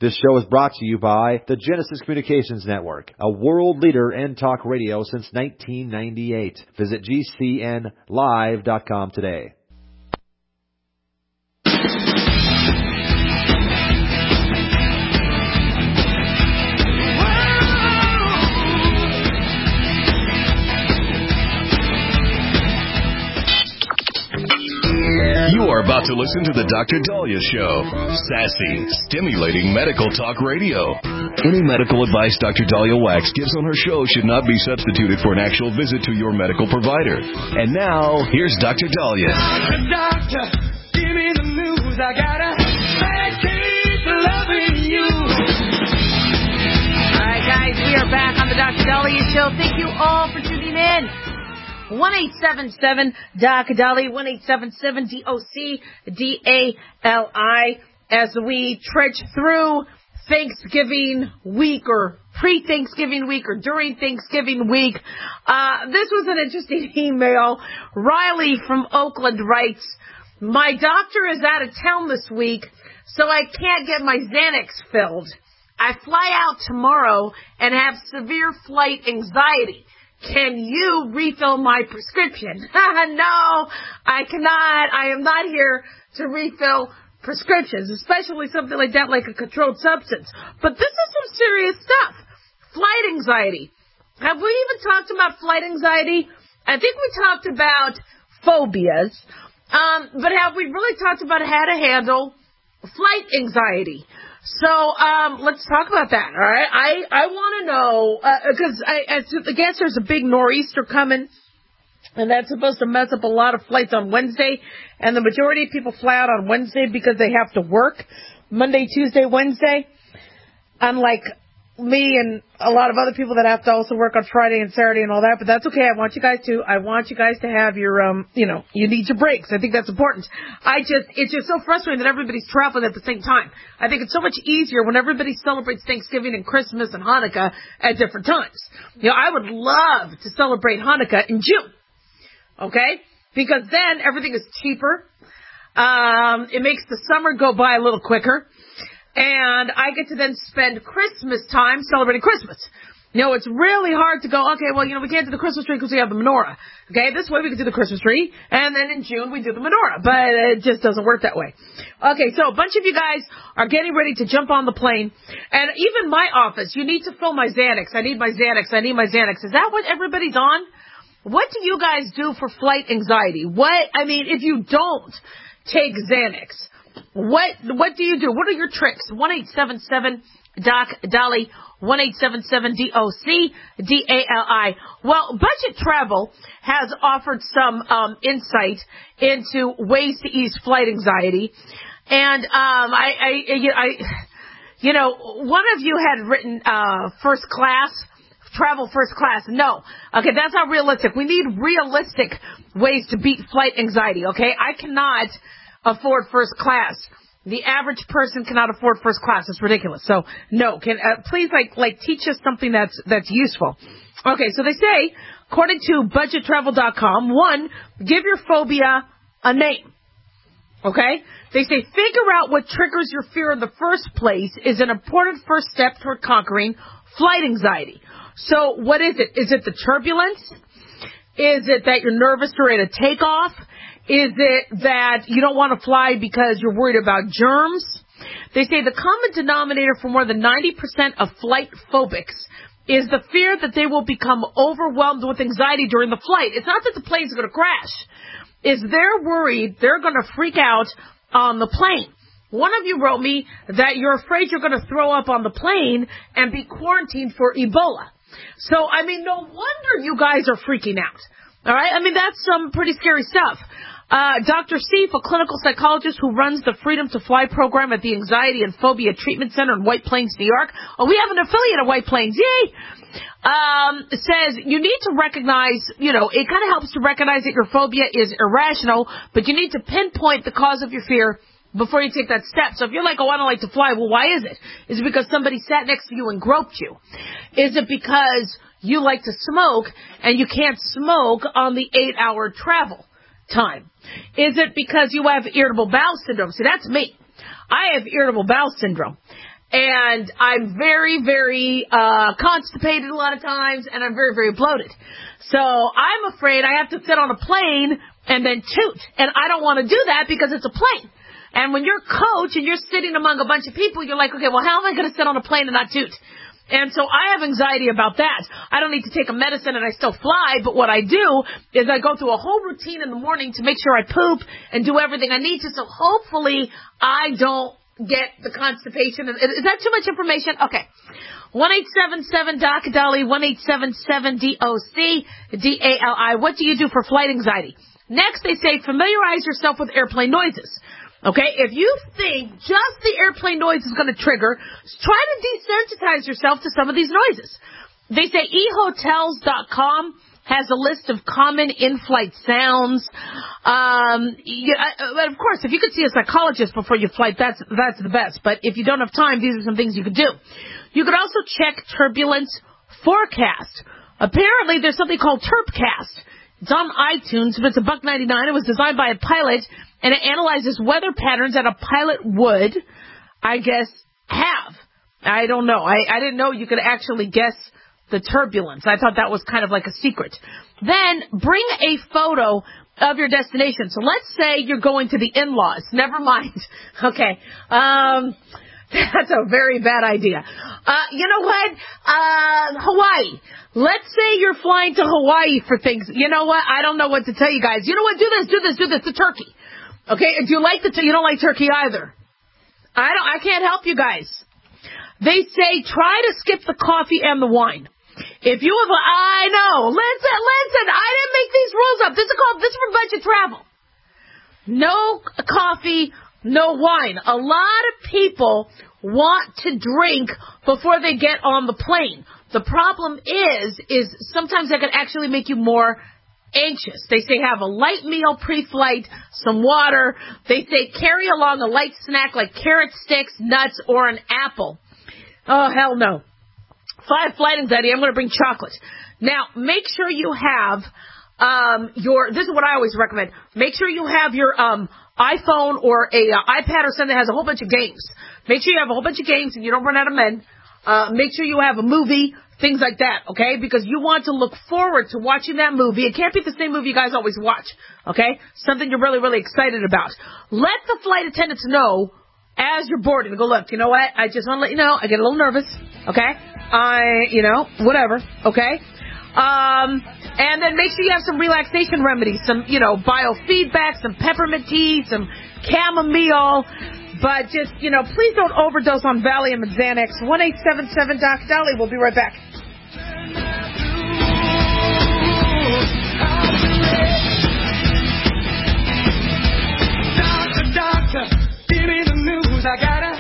This show is brought to you by the Genesis Communications Network, a world leader in talk radio since 1998. Visit GCNlive.com today. You are about to listen to the Dr. Daliah Show. Sassy, stimulating medical talk radio. Any medical advice Dr. Daliah Wax gives on her show should not be substituted for an actual visit to your medical provider. And now, here's Dr. Daliah. Doctor, give me the news. I got a bad case of loving you. All right, guys, we are back on the Dr. Daliah Show. Thank you all for tuning in. 1-877-DOC-DALI, 1-877-DOC-DALI, as we trudge through Thanksgiving week or pre-Thanksgiving week or during Thanksgiving week. This was an interesting email. Riley from Oakland writes, my doctor is out of town this week, so I can't get my Xanax filled. I fly out tomorrow and have severe flight anxiety. Can you refill my prescription? No, I cannot. I am not here to refill prescriptions, especially something like that, like a controlled substance. But this is some serious stuff. Flight anxiety. Have we even talked about flight anxiety? I think we talked about phobias. But have we really talked about how to handle flight anxiety? So, let's talk about that, all right? I want to know, because I guess there's a big nor'easter coming, and that's supposed to mess up a lot of flights on Wednesday, and the majority of people fly out on Wednesday because they have to work Monday, Tuesday, Wednesday, unlike me and a lot of other people that have to also work on Friday and Saturday and all that, but that's okay. I want you guys to have your, you need your breaks. I think that's important. It's just so frustrating that everybody's traveling at the same time. I think it's so much easier when everybody celebrates Thanksgiving and Christmas and Hanukkah at different times. I would love to celebrate Hanukkah in June. Okay? Because then everything is cheaper. It makes the summer go by a little quicker. And I get to then spend Christmas time celebrating Christmas. It's really hard to go, okay, well, we can't do the Christmas tree because we have the menorah. Okay, this way we can do the Christmas tree, and then in June we do the menorah. But it just doesn't work that way. Okay, so a bunch of you guys are getting ready to jump on the plane. And even my office, you need to fill my Xanax. I need my Xanax. Is that what everybody's on? What do you guys do for flight anxiety? If you don't take Xanax, what do you do? What are your tricks? 1-877-DOC-DALI, 1-877-DOC-DALI. Well, Budget Travel has offered some insight into ways to ease flight anxiety. And one of you had written first class, travel first class. No. Okay, that's not realistic. We need realistic ways to beat flight anxiety, okay? I cannot afford first class. The average person cannot afford first class. It's ridiculous. So, no. Please, teach us something that's useful. Okay, so they say, according to budgettravel.com, 1, give your phobia a name. Okay? They say, figure out what triggers your fear in the first place is an important first step toward conquering flight anxiety. So, what is it? Is it the turbulence? Is it that you're nervous during a takeoff? Is it that you don't want to fly because you're worried about germs? They say the common denominator for more than 90% of flight phobics is the fear that they will become overwhelmed with anxiety during the flight. It's not that the plane's going to crash. It's they're worried they're going to freak out on the plane. One of you wrote me that you're afraid you're going to throw up on the plane and be quarantined for Ebola. So, no wonder you guys are freaking out. All right? That's some pretty scary stuff. Dr. Seif, a clinical psychologist who runs the Freedom to Fly program at the Anxiety and Phobia Treatment Center in White Plains, New York. Oh, we have an affiliate of White Plains. Yay! Says you need to recognize, it kind of helps to recognize that your phobia is irrational, but you need to pinpoint the cause of your fear before you take that step. So if you're like, oh, I don't like to fly, well, why is it? Is it because somebody sat next to you and groped you? Is it because you like to smoke and you can't smoke on the 8-hour travel time? Is it because you have irritable bowel syndrome? See, that's me. I have irritable bowel syndrome. And I'm very, very constipated a lot of times, and I'm very, very bloated. So I'm afraid I have to sit on a plane and then toot. And I don't want to do that because it's a plane. And when you're coach and you're sitting among a bunch of people, you're like, okay, well, how am I going to sit on a plane and not toot? And so I have anxiety about that. I don't need to take a medicine and I still fly, but what I do is I go through a whole routine in the morning to make sure I poop and do everything I need to, so hopefully I don't get the constipation. Is that too much information? Okay. 1-877-DOC-DOLLY, 1-877-DOC-DALI. What do you do for flight anxiety? Next, they say familiarize yourself with airplane noises. Okay, if you think just the airplane noise is going to trigger, try to desensitize yourself to some of these noises. They say ehotels.com has a list of common in-flight sounds. Of course, if you could see a psychologist before you flight, that's the best. But if you don't have time, these are some things you could do. You could also check turbulence forecast. Apparently, there's something called Turpcast. It's on iTunes, but it's $1.99. It was designed by a pilot, and it analyzes weather patterns that a pilot would, I guess, have. I don't know. I didn't know you could actually guess the turbulence. I thought that was kind of like a secret. Then bring a photo of your destination. So let's say you're going to the in-laws. Never mind. Okay. That's a very bad idea. You know what? Hawaii. Let's say you're flying to Hawaii for things. You know what? I don't know what to tell you guys. You know what? Do this to turkey. Okay? Do you like you don't like turkey either. I can't help you guys. They say try to skip the coffee and the wine. If you have I know. Listen, I didn't make these rules up. This is for budget travel. No coffee, no wine. A lot of people want to drink before they get on the plane. The problem is sometimes that can actually make you more anxious. They say have a light meal pre-flight, some water. They say carry along a light snack like carrot sticks, nuts, or an apple. Oh, hell no. Flight anxiety, I'm going to bring chocolate. Now, make sure you have this is what I always recommend. Make sure you have your iPhone or a iPad or something that has a whole bunch of games. Make sure you have a whole bunch of games and you don't run out of men. Make sure you have a movie, things like that, okay? Because you want to look forward to watching that movie. It can't be the same movie you guys always watch, okay? Something you're really, really excited about. Let the flight attendants know as you're boarding. Go, look, you know what? I just want to let you know, I get a little nervous, okay? Whatever, okay? And then make sure you have some relaxation remedies, some, biofeedback, some peppermint tea, some chamomile. But just, please don't overdose on Valium and Xanax. 1-877-DOC-DOLLY. We'll be right back. Doctor, give me the news. I gotta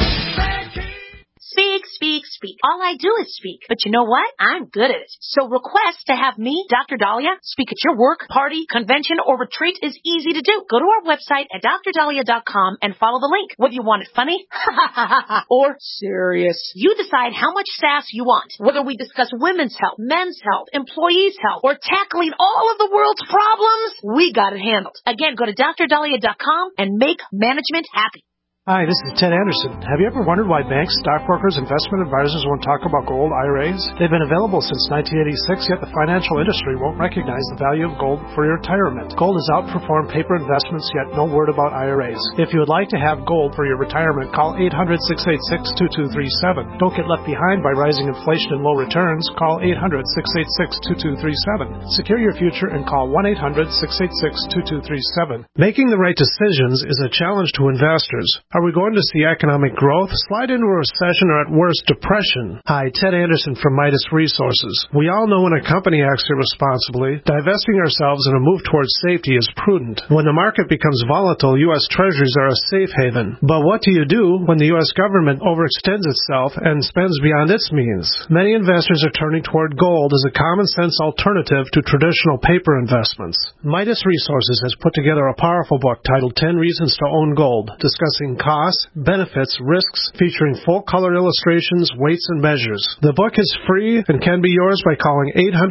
Speak. All I do is speak. But you know what? I'm good at it. So request to have me, Dr. Dahlia, speak at your work, party, convention, or retreat is easy to do. Go to our website at drdahlia.com and follow the link. Whether you want it funny or serious, you decide how much sass you want. Whether we discuss women's health, men's health, employees' health, or tackling all of the world's problems, we got it handled. Again, go to drdahlia.com and make management happy. Hi, this is Ted Anderson. Have you ever wondered why banks, stockbrokers, investment advisors won't talk about gold IRAs? They've been available since 1986, yet the financial industry won't recognize the value of gold for your retirement. Gold has outperformed paper investments, yet no word about IRAs. If you would like to have gold for your retirement, call 800-686-2237. Don't get left behind by rising inflation and low returns. Call 800-686-2237. Secure your future and call 1-800-686-2237. Making the right decisions is a challenge to investors. Are we going to see economic growth, slide into a recession, or at worst, depression? Hi, Ted Anderson from Midas Resources. We all know when a company acts irresponsibly, divesting ourselves in a move towards safety is prudent. When the market becomes volatile, U.S. Treasuries are a safe haven. But what do you do when the U.S. government overextends itself and spends beyond its means? Many investors are turning toward gold as a common-sense alternative to traditional paper investments. Midas Resources has put together a powerful book titled 10 Reasons to Own Gold, discussing costs, benefits, risks, featuring full-color illustrations, weights, and measures. The book is free and can be yours by calling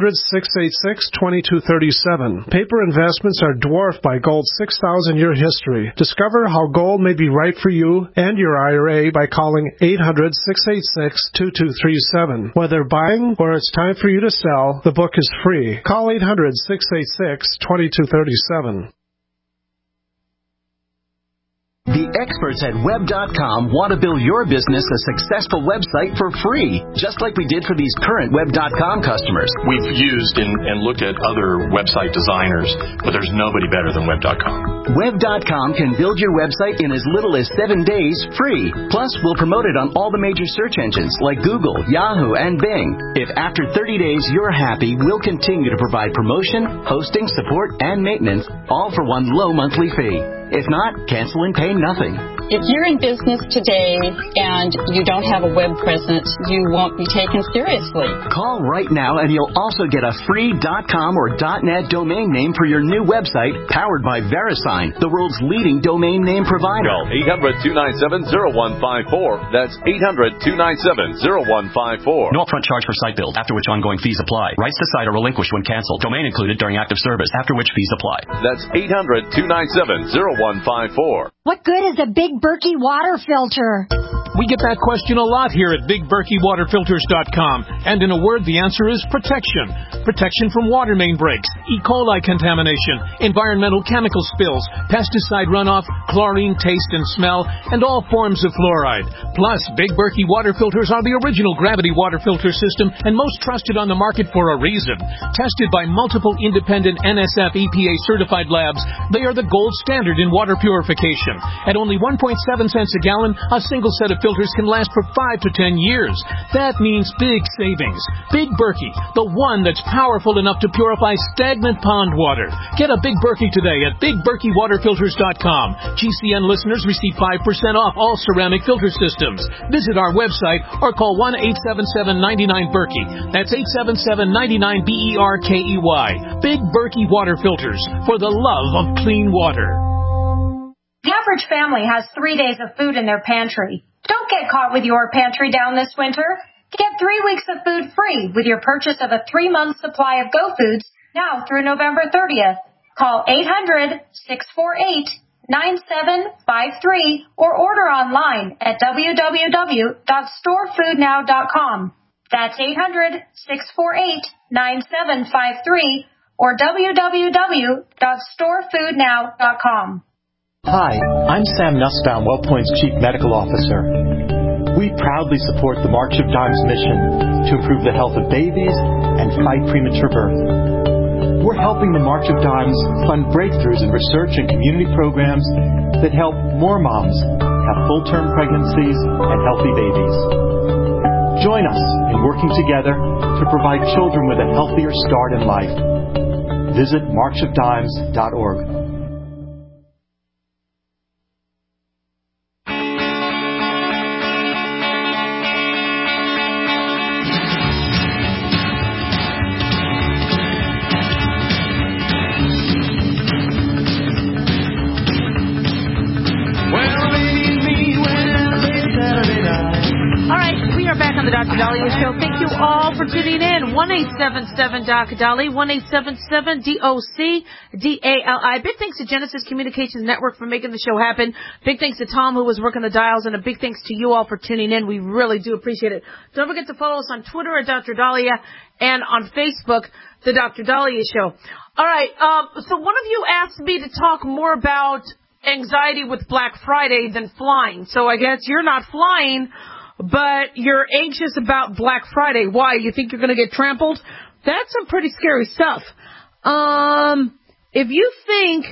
800-686-2237. Paper investments are dwarfed by gold's 6,000-year history. Discover how gold may be right for you and your IRA by calling 800-686-2237. Whether buying or it's time for you to sell, the book is free. Call 800-686-2237. The experts at Web.com want to build your business a successful website for free, just like we did for these current Web.com customers. We've used and looked at other website designers, but there's nobody better than Web.com. Web.com can build your website in as little as 7 days free. Plus, we'll promote it on all the major search engines like Google, Yahoo, and Bing. If after 30 days you're happy, we'll continue to provide promotion, hosting, support, and maintenance, all for one low monthly fee. If not, cancel and pay nothing. If you're in business today and you don't have a web presence, you won't be taken seriously. Call right now and you'll also get a free .com or .net domain name for your new website powered by VeriSign, the world's leading domain name provider. Call 800-297-0154. That's 800-297-0154. No upfront charge for site build, after which ongoing fees apply. Rights to site are relinquished when canceled. Domain included during active service, after which fees apply. That's 800-297-0154. What good is a Big Berkey water filter? We get that question a lot here at BigBerkeyWaterFilters.com. And in a word, the answer is protection. Protection from water main breaks, E. coli contamination, environmental chemical spills, pesticide runoff, chlorine, taste and smell, and all forms of fluoride. Plus, Big Berkey water filters are the original gravity water filter system and most trusted on the market for a reason. Tested by multiple independent NSF EPA certified labs, they are the gold standard in water purification. At only 1.7 cents a gallon, a single set of filters can last for 5 to 10 years. That means big savings. Big Berkey, the one that's powerful enough to purify stagnant pond water. Get a Big Berkey today at BigBerkeyWaterFilters.com. GCN listeners receive 5% off all ceramic filter systems. Visit our website or call 1-877-99-BERKEY. That's 877-99-BERKEY. Big Berkey Water Filters, for the love of clean water. The average family has 3 days of food in their pantry. Don't get caught with your pantry down this winter. Get 3 weeks of food free with your purchase of a 3-month supply of Go Foods now through November 30th. Call 800-648-9753 or order online at www.storefoodnow.com. That's 800-648-9753 or www.storefoodnow.com. Hi, I'm Sam Nussbaum, WellPoint's Chief Medical Officer. We proudly support the March of Dimes mission to improve the health of babies and fight premature birth. We're helping the March of Dimes fund breakthroughs in research and community programs that help more moms have full-term pregnancies and healthy babies. Join us in working together to provide children with a healthier start in life. Visit marchofdimes.org. Dr. Dahlia Show. Thank you all for tuning in. 1-877-DOC-DALI, 1-877-DOC-DALI. Big thanks to Genesis Communications Network for making the show happen. Big thanks to Tom, who was working the dials, and a big thanks to you all for tuning in. We really do appreciate it. Don't forget to follow us on Twitter at Dr. Dahlia and on Facebook, The Dr. Dahlia Show. All right, so one of you asked me to talk more about anxiety with Black Friday than flying. So I guess you're not flying, but you're anxious about Black Friday. Why? You think you're going to get trampled? That's some pretty scary stuff. If you think,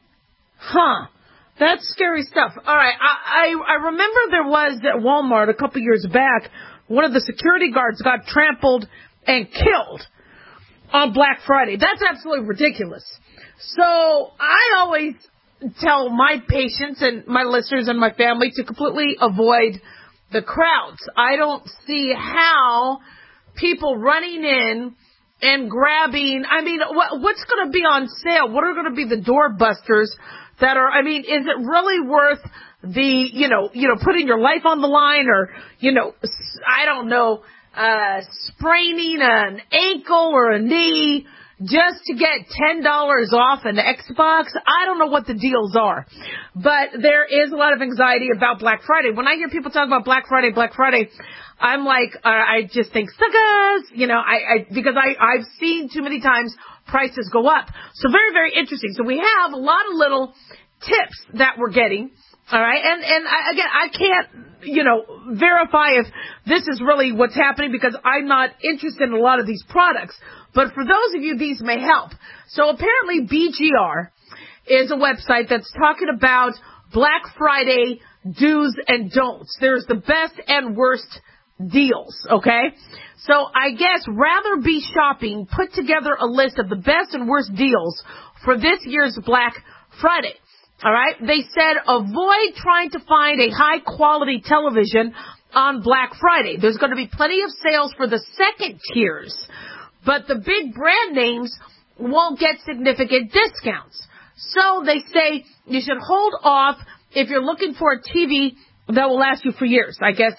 that's scary stuff. All right, I remember there was at Walmart a couple years back, one of the security guards got trampled and killed on Black Friday. That's absolutely ridiculous. So I always tell my patients and my listeners and my family to completely avoid the crowds. I don't see how people running in and grabbing, what's going to be on sale? What are going to be the doorbusters that are, is it really worth putting your life on the line, or, I don't know, spraining an ankle or a knee just to get $10 off an Xbox. I don't know what the deals are, but there is a lot of anxiety about Black Friday. When I hear people talk about Black Friday, I'm like, I just think suckers, because I've seen too many times prices go up. So very, very interesting. So we have a lot of little tips that we're getting. All right. And I can't, verify if this is really what's happening, because I'm not interested in a lot of these products. But for those of you, these may help. So apparently BGR is a website that's talking about Black Friday do's and don'ts. There's the best and worst deals, okay? So I guess rather be shopping, put together a list of the best and worst deals for this year's Black Friday. All right? They said avoid trying to find a high-quality television on Black Friday. There's going to be plenty of sales for the second tiers, but the big brand names won't get significant discounts. So they say you should hold off if you're looking for a TV that will last you for years. I guess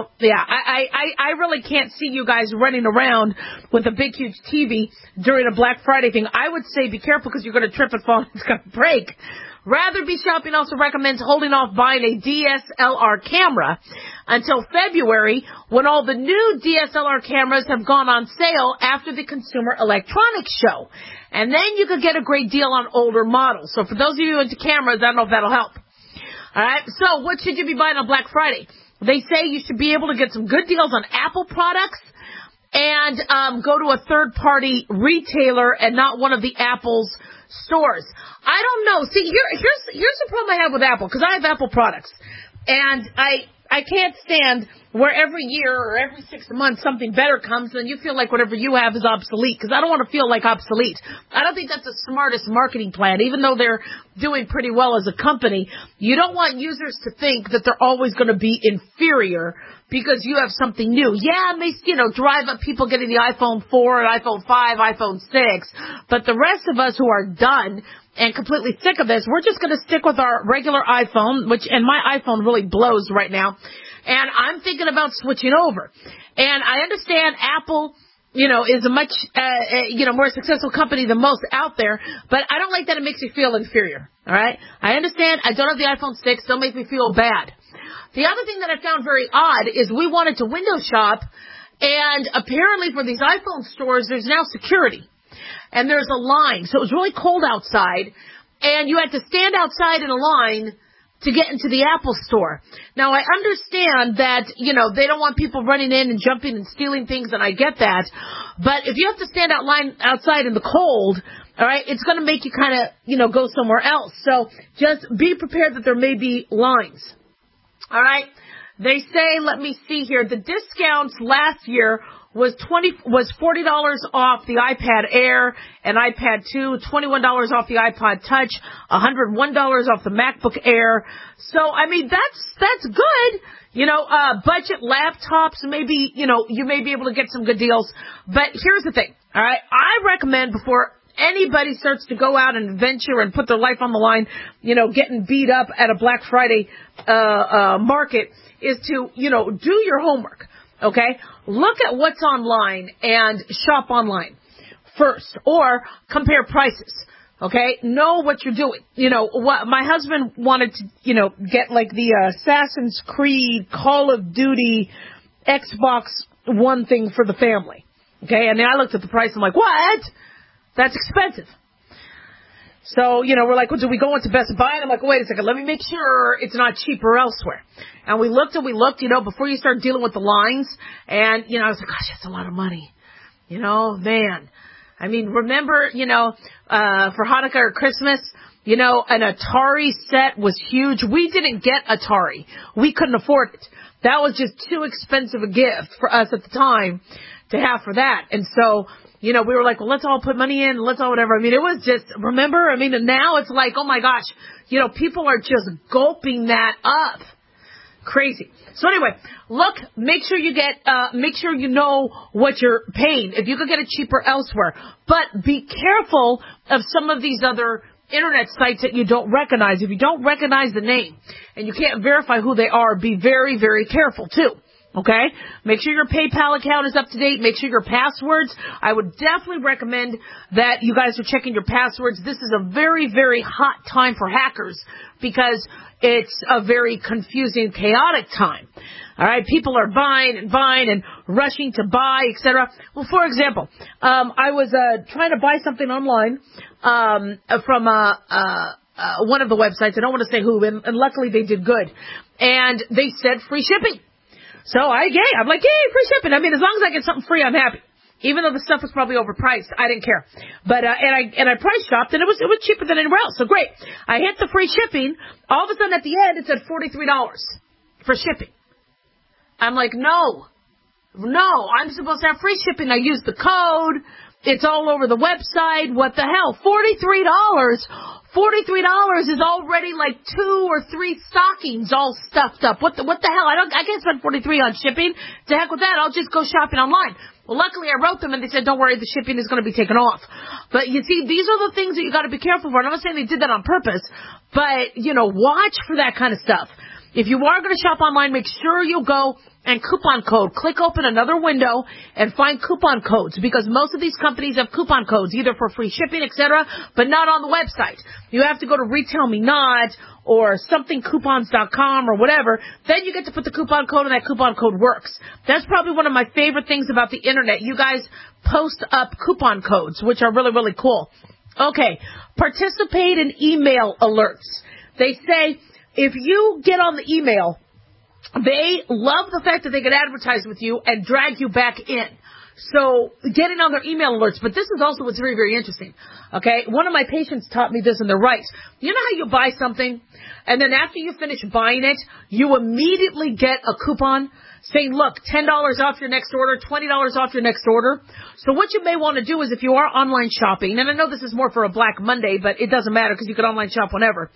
I really can't see you guys running around with a big, huge TV during a Black Friday thing. I would say be careful, because you're going to trip and fall and it's going to break. Rather Be Shopping also recommends holding off buying a DSLR camera until February, when all the new DSLR cameras have gone on sale after the Consumer Electronics Show. And then you could get a great deal on older models. So for those of you into cameras, I don't know if that'll help. All right, so what should you be buying on Black Friday? They say you should be able to get some good deals on Apple products and go to a third-party retailer and not one of the Apple's stores. I don't know. See, here's the problem I have with Apple, because I have Apple products, and I can't stand where every year or every 6 months something better comes and you feel like whatever you have is obsolete, because I don't want to feel like obsolete. I don't think that's the smartest marketing plan, even though they're doing pretty well as a company. You don't want users to think that they're always going to be inferior because you have something new. Yeah, it may, drive up people getting the iPhone 4, iPhone 5, iPhone 6, but the rest of us who are done and completely sick of this, we're just going to stick with our regular iPhone, and my iPhone really blows right now. And I'm thinking about switching over. And I understand Apple, is a much, more successful company than most out there, but I don't like that it makes you feel inferior. All right? I understand I don't have the iPhone 6. Don't make me feel bad. The other thing that I found very odd is we wanted to window shop, and apparently for these iPhone stores, there's now security. And there's a line. So it was really cold outside, and you had to stand outside in a line to get into the Apple store. Now, I understand that, they don't want people running in and jumping and stealing things, and I get that. But if you have to stand outside in the cold, all right, it's going to make you kind of, go somewhere else. So just be prepared that there may be lines. All right. They say, let me see here, the discounts last year was $40 off the iPad Air and iPad 2, $21 off the iPod Touch, $101 off the MacBook Air. So, I mean, that's good. Budget laptops, maybe, you may be able to get some good deals. But here's the thing, all right? I recommend before anybody starts to go out and venture and put their life on the line, getting beat up at a Black Friday market, is to, do your homework. Okay? Look at what's online and shop online first, or compare prices. Okay? Know what you're doing. What my husband wanted to, get like the Assassin's Creed, Call of Duty, Xbox One thing for the family. Okay? And then I looked at the price. I'm like, what? That's expensive. So, we're like, well, do we go into Best Buy? And I'm like, wait a second, let me make sure it's not cheaper elsewhere. And we looked, before you start dealing with the lines. And, I was like, gosh, that's a lot of money. Man. I mean, remember, for Hanukkah or Christmas, an Atari set was huge. We didn't get Atari. We couldn't afford it. That was just too expensive a gift for us at the time to have for that. And so, we were like, well, let's all put money in, let's all whatever. I mean, it was just, remember? I mean, and now it's like, oh my gosh, people are just gulping that up. Crazy. So anyway, look, make sure you know what you're paying. If you could get it cheaper elsewhere. But be careful of some of these other internet sites that you don't recognize. If you don't recognize the name and you can't verify who they are, be very, very careful too. Okay? Make sure your PayPal account is up to date. Make sure your passwords. I would definitely recommend that you guys are checking your passwords. This is a very, very hot time for hackers because it's a very confusing, chaotic time. All right? People are buying and rushing to buy, etc. Well, for example, I was trying to buy something online from one of the websites. I don't want to say who, and luckily they did good. And they said free shipping. So I'm like, yay, free shipping. I mean, as long as I get something free, I'm happy. Even though the stuff was probably overpriced, I didn't care. But, and I price shopped and it was cheaper than anywhere else. So great. I hit the free shipping. All of a sudden at the end, it said $43 for shipping. I'm like, no, I'm supposed to have free shipping. I used the code. It's all over the website. What the hell? $43. $43 is already like 2 or 3 stockings all stuffed up. What the hell? I can't spend $43 on shipping. To heck with that. I'll just go shopping online. Well, luckily I wrote them and they said, don't worry, the shipping is going to be taken off. But you see, these are the things that you got to be careful for. And I'm not saying they did that on purpose, but watch for that kind of stuff. If you are going to shop online, make sure you go and coupon code. Click open another window and find coupon codes because most of these companies have coupon codes either for free shipping, etc., but not on the website. You have to go to Retail Me Not or somethingcoupons.com or whatever. Then you get to put the coupon code and that coupon code works. That's probably one of my favorite things about the internet. You guys post up coupon codes, which are really, really cool. Okay, participate in email alerts. They say if you get on the email, they love the fact that they can advertise with you and drag you back in. So getting on their email alerts. But this is also what's very, very interesting. Okay. One of my patients taught me this and they're right. You know how you buy something and then after you finish buying it, you immediately get a coupon saying, look, $10 off your next order, $20 off your next order. So what you may want to do is if you are online shopping, and I know this is more for a Black Monday, but it doesn't matter because you can online shop whenever.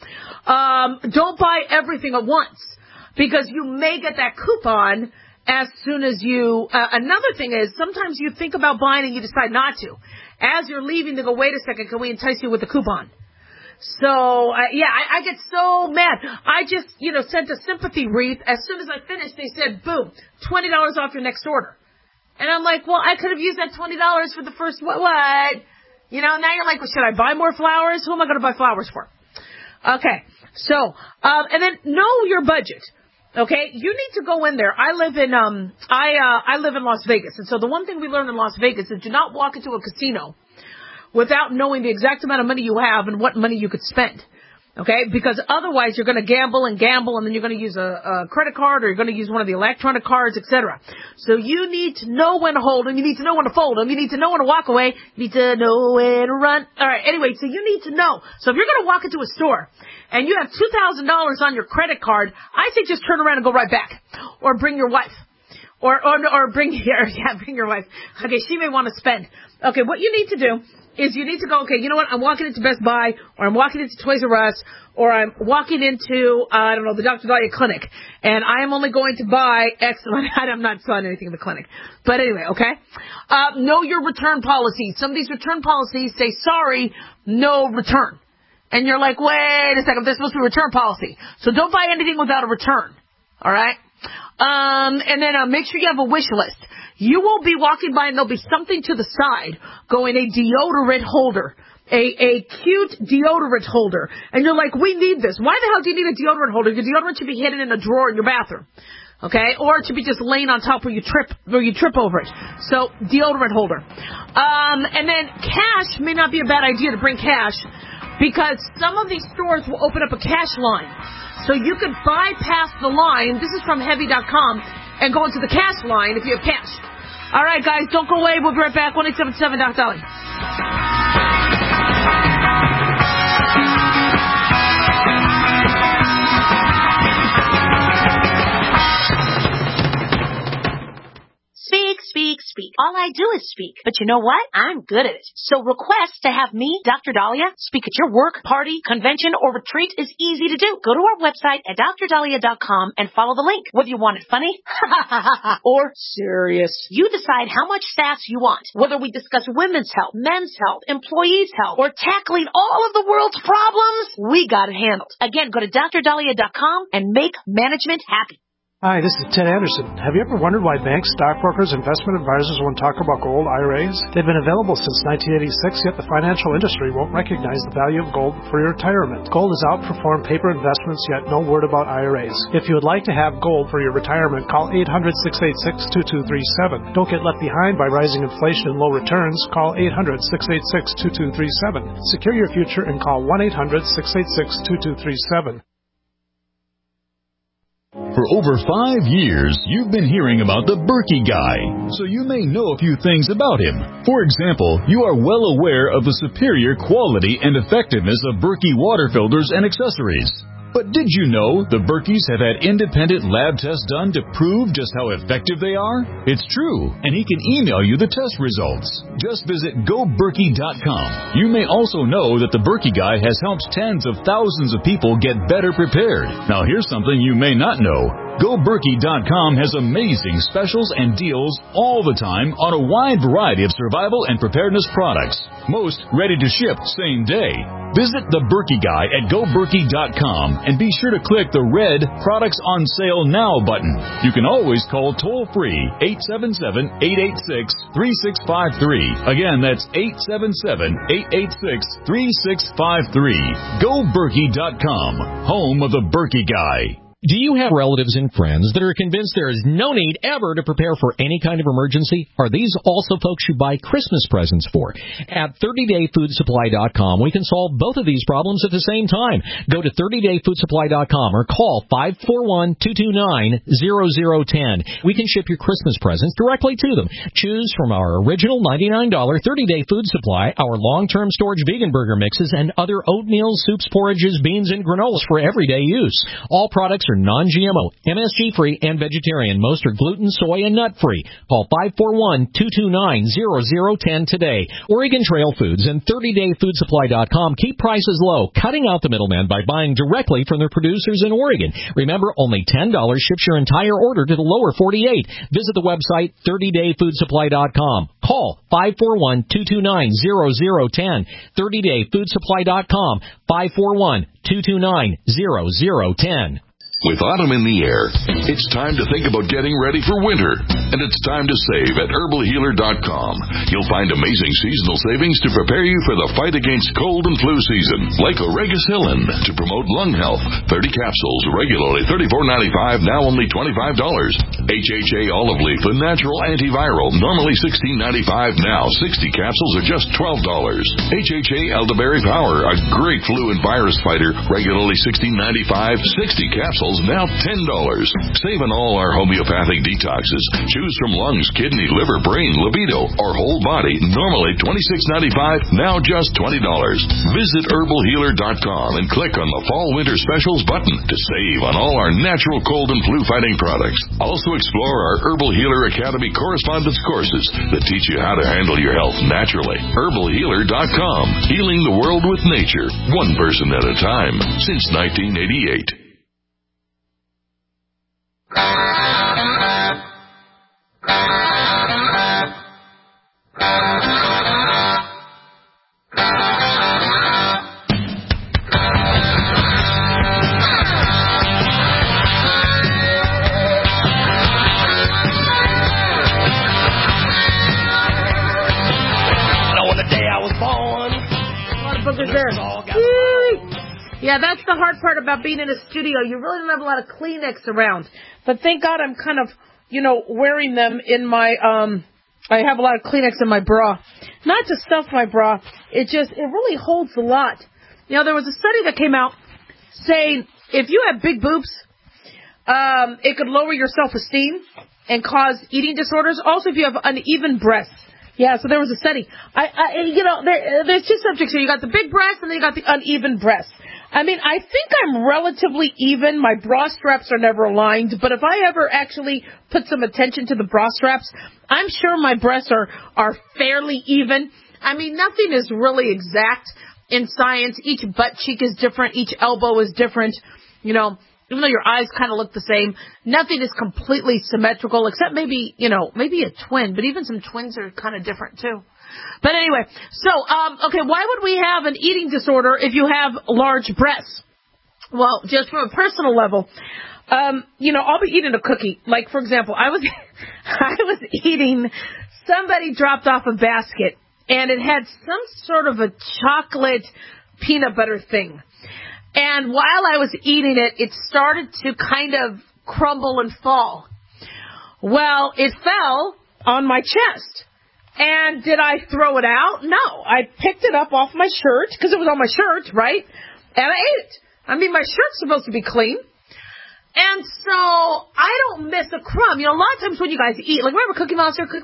Don't buy everything at once. Because you may get that coupon as soon as you, another thing is, sometimes you think about buying and you decide not to. As you're leaving, they go, wait a second, can we entice you with a coupon? So, I get so mad. I just, sent a sympathy wreath. As soon as I finished, they said, boom, $20 off your next order. And I'm like, well, I could have used that $20 for the first, what? Now you're like, well, should I buy more flowers? Who am I going to buy flowers for? Okay. So, and then know your budget. Okay, you need to go in there. I live in Las Vegas, and so the one thing we learned in Las Vegas is do not walk into a casino without knowing the exact amount of money you have and what money you could spend. Okay, because otherwise you're going to gamble, and then you're going to use a credit card or you're going to use one of the electronic cards, etc. So you need to know when to hold them, you need to know when to fold them, you need to know when to walk away, you need to know when to run. All right, anyway, so you need to know. So if you're going to walk into a store and you have $2,000 on your credit card, I say just turn around and go right back, or bring your wife. Or bring your wife. Okay, she may want to spend. Okay, what you need to do is you need to go, okay, you know what, I'm walking into Best Buy, or I'm walking into Toys R Us, or I'm walking into, the Dr. Dahlia Clinic, and I am only going to buy X. I'm not selling anything in the clinic. But anyway, okay? Know your return policies. Some of these return policies say, sorry, no return. And you're like, wait a second, there's supposed to be a return policy. So don't buy anything without a return. All right? And then make sure you have a wish list. You will be walking by and there'll be something to the side going a deodorant holder. A cute deodorant holder. And you're like, we need this. Why the hell do you need a deodorant holder? Your deodorant should be hidden in a drawer in your bathroom. Okay? Or it should be just laying on top where you trip over it. So, deodorant holder. And then cash may not be a bad idea to bring cash, because some of these stores will open up a cash line. So you could bypass the line, this is from Heavy.com, and go into the cash line if you have cash. All right, guys, don't go away. We'll be right back. 1-877 Dr. Dahlia. speak. All I do is speak. But you know what? I'm good at it. So request to have me, Dr. Dahlia, speak at your work, party, convention, or retreat is easy to do. Go to our website at drdahlia.com and follow the link. Whether you want it funny or serious, you decide how much sass you want. Whether we discuss women's health, men's health, employees' health, or tackling all of the world's problems, we got it handled. Again, go to drdahlia.com and make management happy. Hi, this is Ted Anderson. Have you ever wondered why banks, stockbrokers, investment advisors won't talk about gold IRAs? They've been available since 1986, yet the financial industry won't recognize the value of gold for your retirement. Gold has outperformed paper investments, yet no word about IRAs. If you would like to have gold for your retirement, call 800-686-2237. Don't get left behind by rising inflation and low returns. Call 800-686-2237. Secure your future and call 1-800-686-2237. For over 5 years, you've been hearing about the Berkey Guy, so you may know a few things about him. For example, you are well aware of the superior quality and effectiveness of Berkey water filters and accessories. But did you know the Berkeys have had independent lab tests done to prove just how effective they are? It's true, and he can email you the test results. Just visit GoBerkey.com. You may also know that the Berkey Guy has helped tens of thousands of people get better prepared. Now here's something you may not know. GoBerkey.com has amazing specials and deals all the time on a wide variety of survival and preparedness products. Most ready to ship same day. Visit the Berkey Guy at GoBerkey.com and be sure to click the red Products on Sale Now button. You can always call toll-free 877-886-3653. Again, that's 877-886-3653. GoBerkey.com, home of the Berkey Guy. Do you have relatives and friends that are convinced there is no need ever to prepare for any kind of emergency? Are these also folks you buy Christmas presents for? At 30dayfoodsupply.com, we can solve both of these problems at the same time. Go to 30dayfoodsupply.com or call 541-229-0010. We can ship your Christmas presents directly to them. Choose from our original $99 30-day food supply, our long-term storage vegan burger mixes, and other oatmeal, soups, porridges, beans, and granolas for everyday use. All products are non-GMO, MSG-free, and vegetarian. Most are gluten, soy, and nut-free. Call 541-229-0010 today. Oregon Trail Foods and 30dayfoodsupply.com keep prices low, cutting out the middleman by buying directly from their producers in Oregon. Remember, only $10 ships your entire order to the lower 48. Visit the website 30dayfoodsupply.com. Call 541-229-0010. 30dayfoodsupply.com. 541-229-0010. With autumn in the air, it's time to think about getting ready for winter. And it's time to save at herbalhealer.com. You'll find amazing seasonal savings to prepare you for the fight against cold and flu season. Like Oregacillin to promote lung health. 30 capsules, regularly $34.95, now only $25. HHA olive leaf, a natural antiviral, normally $16.95, now 60 capsules are just $12. HHA elderberry power, a great flu and virus fighter, regularly $16.95, 60 capsules now $10. Save on all our homeopathic detoxes. Choose from lungs, kidney, liver, brain, libido, or whole body. Normally $26.95, now just $20. Visit herbalhealer.com and click on the Fall Winter Specials button to save on all our natural cold and flu fighting products. Also explore our Herbal Healer Academy correspondence courses that teach you how to handle your health naturally. herbalhealer.com. Healing the world with nature, one person at a time, since 1988. Yeah, that's the hard part about being in a studio. You really don't have a lot of Kleenex around. But thank God I'm kind of, wearing them in my, I have a lot of Kleenex in my bra. Not to stuff my bra. It really holds a lot. There was a study that came out saying if you have big boobs, it could lower your self-esteem and cause eating disorders. Also, if you have uneven breasts. Yeah, so there was a study. There's two subjects here. You got the big breasts and then you got the uneven breasts. I mean, I think I'm relatively even. My bra straps are never aligned, but if I ever actually put some attention to the bra straps, I'm sure my breasts are fairly even. I mean, nothing is really exact in science. Each butt cheek is different. Each elbow is different. You know, even though your eyes kind of look the same, nothing is completely symmetrical except maybe, maybe a twin, but even some twins are kind of different too. But anyway, so, okay, why would we have an eating disorder if you have large breasts? Well, just from a personal level, I'll be eating a cookie. Like, for example, I was eating, somebody dropped off a basket, and it had some sort of a chocolate peanut butter thing. And while I was eating it, it started to kind of crumble and fall. Well, it fell on my chest. And did I throw it out? No. I picked it up off my shirt, because it was on my shirt, right? And I ate it. I mean, my shirt's supposed to be clean. And so I don't miss a crumb. A lot of times when you guys eat, like remember Cookie Monster, so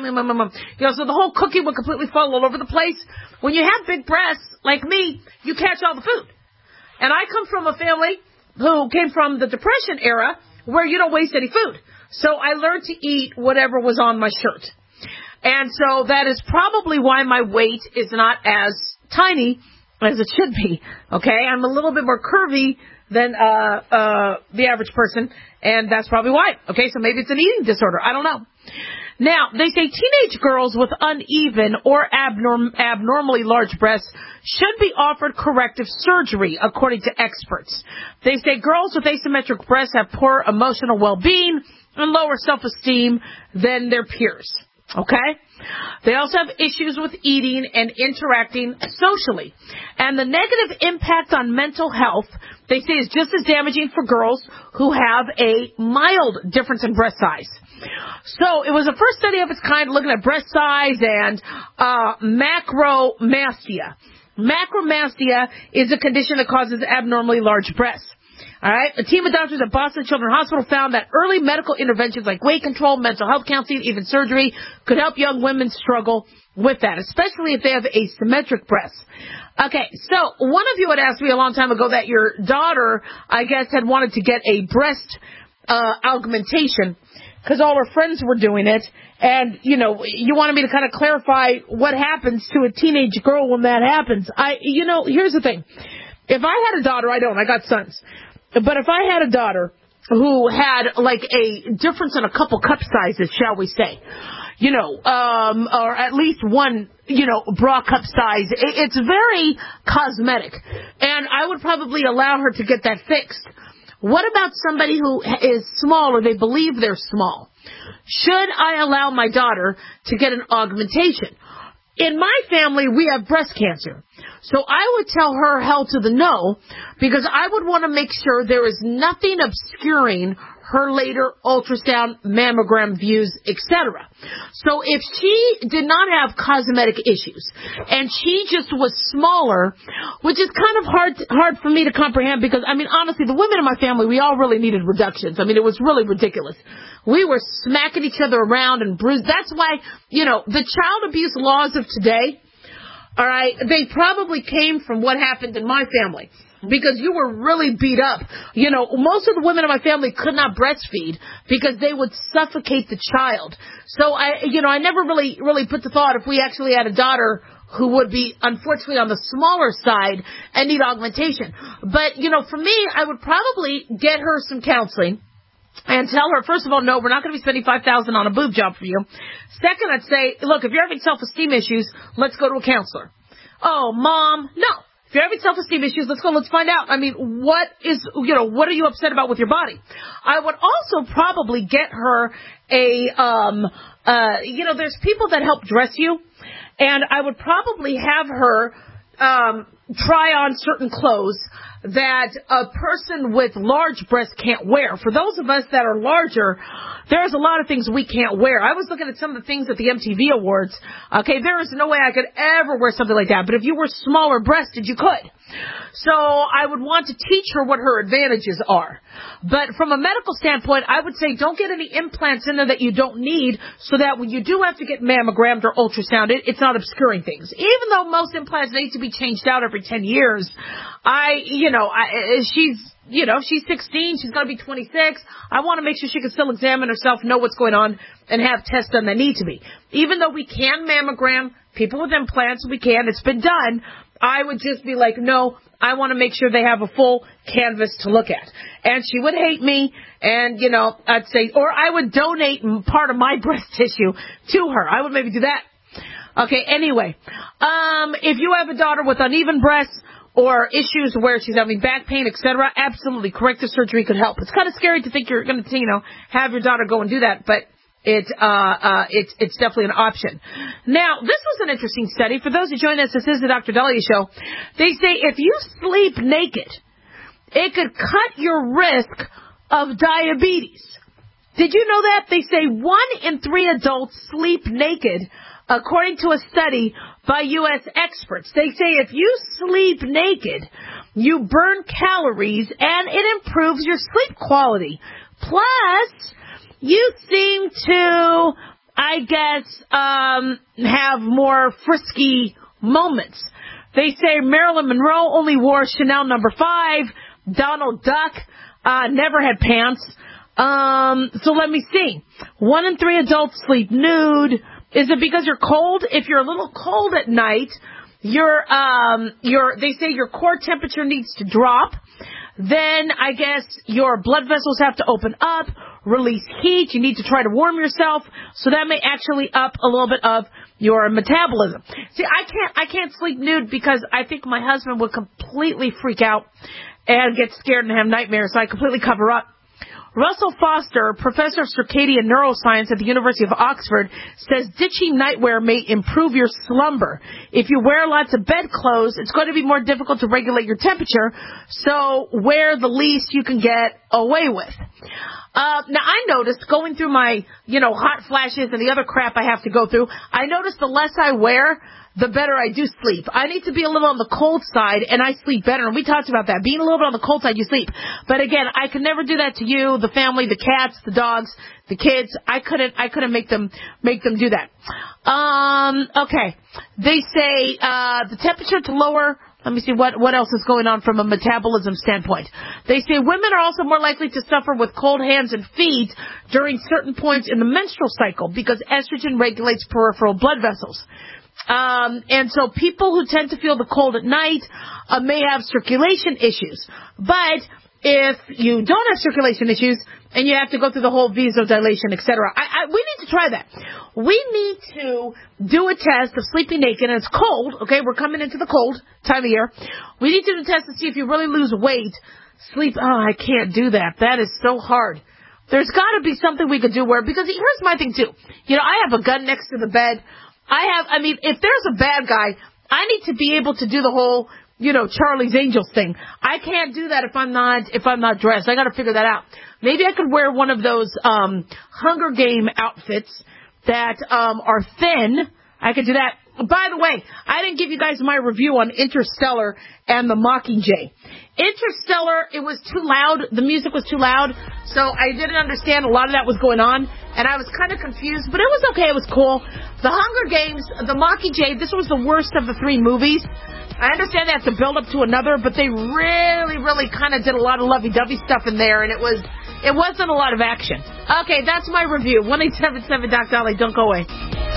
the whole cookie would completely fall all over the place. When you have big breasts, like me, you catch all the food. And I come from a family who came from the Depression era where you don't waste any food. So I learned to eat whatever was on my shirt. And so that is probably why my weight is not as tiny as it should be. Okay? I'm a little bit more curvy than the average person, and that's probably why. Okay? So maybe it's an eating disorder. I don't know. Now, they say teenage girls with uneven or abnormally large breasts should be offered corrective surgery, according to experts. They say girls with asymmetric breasts have poor emotional well-being and lower self-esteem than their peers. Okay? They also have issues with eating and interacting socially. And the negative impact on mental health, they say, is just as damaging for girls who have a mild difference in breast size. So it was the first study of its kind looking at breast size and macromastia. Macromastia is a condition that causes abnormally large breasts. All right. A team of doctors at Boston Children's Hospital found that early medical interventions like weight control, mental health counseling, even surgery could help young women struggle with that, especially if they have asymmetric breasts. Okay. So one of you had asked me a long time ago that your daughter, I guess, had wanted to get a breast augmentation because all her friends were doing it. And, you wanted me to kind of clarify what happens to a teenage girl when that happens. Here's the thing. If I had a daughter, I got sons. But if I had a daughter who had like a difference in a couple cup sizes, shall we say, or at least one, bra cup size, it's very cosmetic. And I would probably allow her to get that fixed. What about somebody who is small or they believe they're small? Should I allow my daughter to get an augmentation? In my family, we have breast cancer. So I would tell her hell to the no, because I would want to make sure there is nothing obscuring her later ultrasound, mammogram views, etc. So if she did not have cosmetic issues and she just was smaller, which is kind of hard for me to comprehend because, honestly, the women in my family, we all really needed reductions. It was really ridiculous. We were smacking each other around and bruised. That's why, the child abuse laws of today, all right, they probably came from what happened in my family. Because you were really beat up. Most of the women in my family could not breastfeed because they would suffocate the child. So I never really put the thought if we actually had a daughter who would be unfortunately on the smaller side and need augmentation. But, for me, I would probably get her some counseling and tell her, first of all, no, we're not going to be spending $5,000 on a boob job for you. Second, I'd say, look, if you're having self-esteem issues, let's go to a counselor. Oh, Mom, no. If you're having self-esteem issues, let's find out. What are you upset about with your body? I would also probably get her there's people that help dress you, and I would probably have her try on certain clothes that a person with large breasts can't wear. For those of us that are larger, there's a lot of things we can't wear. I was looking at some of the things at the MTV Awards. Okay, there is no way I could ever wear something like that. But if you were smaller breasted, you could. So I would want to teach her what her advantages are. But from a medical standpoint, I would say don't get any implants in there that you don't need so that when you do have to get mammogrammed or ultrasounded, it's not obscuring things. Even though most implants need to be changed out every every 10 years. She's 16, she's going to be 26. I want to make sure she can still examine herself, know what's going on, and have tests done that need to be. Even though we can mammogram people with implants, we can. It's been done. I would just be like, no, I want to make sure they have a full canvas to look at. And she would hate me, and, I'd say, or I would donate part of my breast tissue to her. I would maybe do that. Okay, anyway, if you have a daughter with uneven breasts or issues where she's having back pain, etc., absolutely, corrective surgery could help. It's kind of scary to think you're going to, have your daughter go and do that, but it's definitely an option. Now, this was an interesting study. For those who join us, this is the Dr. Dahlia Show. They say if you sleep naked, it could cut your risk of diabetes. Did you know that? They say 1 in 3 adults sleep naked, according to a study by U.S. experts. They say if you sleep naked, you burn calories and it improves your sleep quality. Plus, you seem to, have more frisky moments. They say Marilyn Monroe only wore Chanel No. 5. Donald Duck never had pants. So let me see. 1 in 3 adults sleep nude. Is it because you're cold? If you're a little cold at night, they say your core temperature needs to drop. Then I guess your blood vessels have to open up, release heat. You need to try to warm yourself. So that may actually up a little bit of your metabolism. See, I can't sleep nude because I think my husband would completely freak out and get scared and have nightmares. So I completely cover up. Russell Foster, professor of circadian neuroscience at the University of Oxford, says ditching nightwear may improve your slumber. If you wear lots of bedclothes, it's going to be more difficult to regulate your temperature, so wear the least you can get away with. Now, I noticed going through my, hot flashes and the other crap I have to go through, I noticed the less I wear, the better I do sleep. I need to be a little on the cold side, and I sleep better. And we talked about that. Being a little bit on the cold side, you sleep. But again, I could never do that to you, the family, the cats, the dogs, the kids. I couldn't make them do that. Okay. They say, the temperature to lower. Let me see what else is going on from a metabolism standpoint. They say women are also more likely to suffer with cold hands and feet during certain points in the menstrual cycle because estrogen regulates peripheral blood vessels. And so people who tend to feel the cold at night may have circulation issues. But if you don't have circulation issues and you have to go through the whole vasodilation, etc., we need to try that. We need to do a test of sleeping naked, and it's cold. Okay, we're coming into the cold time of year. We need to do a test to see if you really lose weight. I can't do that. That is so hard. There's got to be something we could do because here's my thing too. I have a gun next to the bed. If there's a bad guy, I need to be able to do the whole, Charlie's Angels thing. I can't do that if I'm not dressed. I got to figure that out. Maybe I could wear one of those Hunger Game outfits that are thin. I could do that. By the way, I didn't give you guys my review on Interstellar and the Mockingjay. Interstellar, it was too loud. The music was too loud, so I didn't understand a lot of that was going on, and I was kind of confused, but it was okay. It was cool. The Hunger Games, the Mockingjay, this was the worst of the 3 movies. I understand they have to build up to another, but they really, really kind of did a lot of lovey-dovey stuff in there, and it wasn't a lot of action. Okay, that's my review. 1-877-DOC-DOLLY. Don't go away.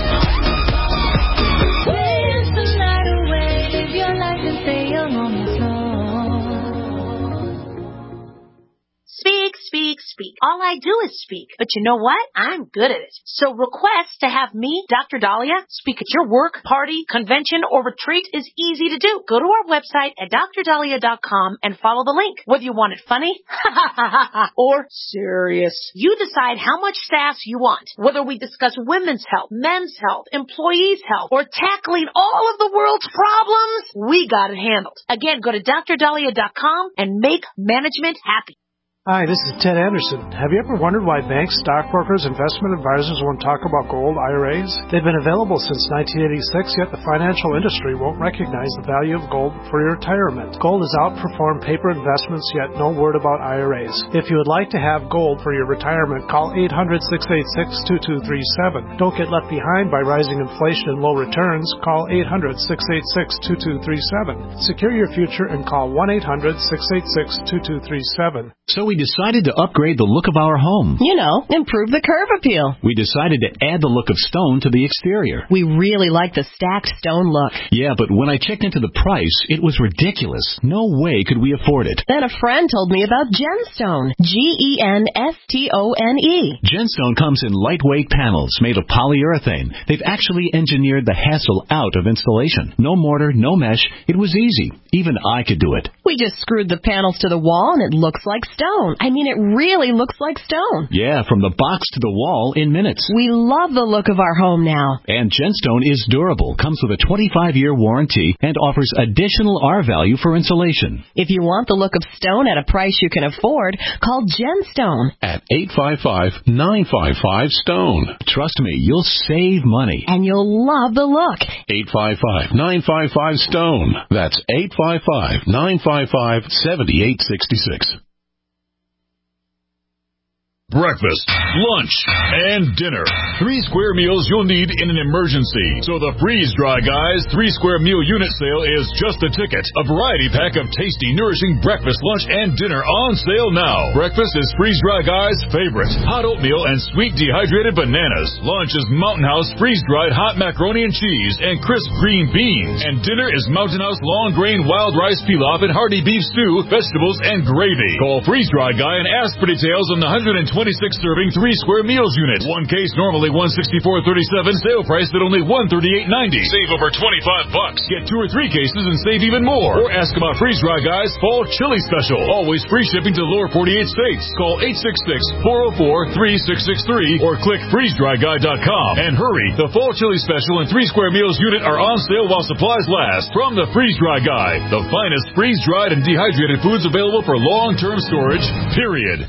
Speak, speak, speak. All I do is speak. But you know what? I'm good at it. So request to have me, Dr. Dahlia, speak at your work, party, convention, or retreat is easy to do. Go to our website at drdahlia.com and follow the link. Whether you want it funny or serious, you decide how much sass you want. Whether we discuss women's health, men's health, employees' health, or tackling all of the world's problems, we got it handled. Again, go to drdahlia.com and make management happy. Hi, this is Ted Anderson. Have you ever wondered why banks, stockbrokers, investment advisors won't talk about gold IRAs? They've been available since 1986, yet the financial industry won't recognize the value of gold for your retirement. Gold has outperformed paper investments, yet no word about IRAs. If you would like to have gold for your retirement, call 800-686-2237. Don't get left behind by rising inflation and low returns. Call 800-686-2237. Secure your future and call 1-800-686-2237. So we decided to upgrade the look of our home. You know, improve the curb appeal. We decided to add the look of stone to the exterior. We really like the stacked stone look. Yeah, but when I checked into the price, it was ridiculous. No way could we afford it. Then a friend told me about Genstone. Genstone. Genstone comes in lightweight panels made of polyurethane. They've actually engineered the hassle out of installation. No mortar, no mesh. It was easy. Even I could do it. We just screwed the panels to the wall and it looks like stone. I mean, it really looks like stone. Yeah, from the box to the wall in minutes. We love the look of our home now. And Genstone is durable, comes with a 25-year warranty, and offers additional R value for insulation. If you want the look of stone at a price you can afford, call Genstone at 855-955-STONE. Trust me, you'll save money. And you'll love the look. 855-955-STONE. That's 855-955-7866. Breakfast, lunch, and dinner. 3 square meals you'll need in an emergency. So the Freeze Dry Guys 3 square meal unit sale is just the ticket. A variety pack of tasty, nourishing breakfast, lunch, and dinner on sale now. Breakfast is Freeze Dry Guys' favorite. Hot oatmeal and sweet dehydrated bananas. Lunch is Mountain House freeze-dried hot macaroni and cheese and crisp green beans. And dinner is Mountain House long grain wild rice pilaf and hearty beef stew, vegetables, and gravy. Call Freeze Dry Guy and ask for details on the 126-serving 3 square meals unit. One case normally $164.37. Sale price at only $138.90. Save over $25. Get 2 or 3 cases and save even more. Or ask about Freeze Dry Guys Fall Chili Special. Always free shipping to the lower 48 states. Call 866-404-3663 or click freezedryguy.com. And hurry, the Fall Chili Special and 3 square meals unit are on sale while supplies last. From the Freeze Dry Guy, the finest freeze-dried and dehydrated foods available for long-term storage, period.